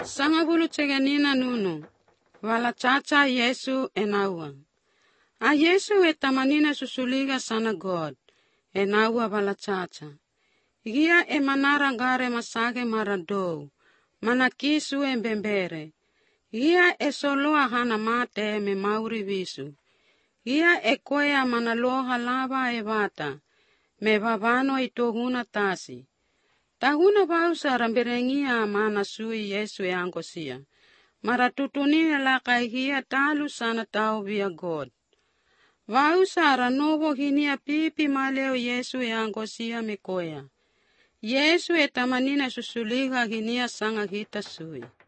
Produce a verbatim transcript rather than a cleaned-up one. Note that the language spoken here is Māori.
Sanga bulu cegenina nunu. Wala chacha Yesu enaua. A Yesu e tamanina susuliga sana God. Enaua wala chacha. Gia e manara gare masage maradou. Mana kisu e mbembere. Gia e soloa hana mate me mauri visu. Gia e koea manaloha lava e vata. Me vavano i tohuna tasi. Tahuna bausa ramberengia mana sui Yesu e angosia. Maratutunina la kaihia talu sana tau via God. Bausa ranovo hinia pipi maleo Yesu e angosia me koea. Yesu e tamanina susuliga hinia sanga hita sui.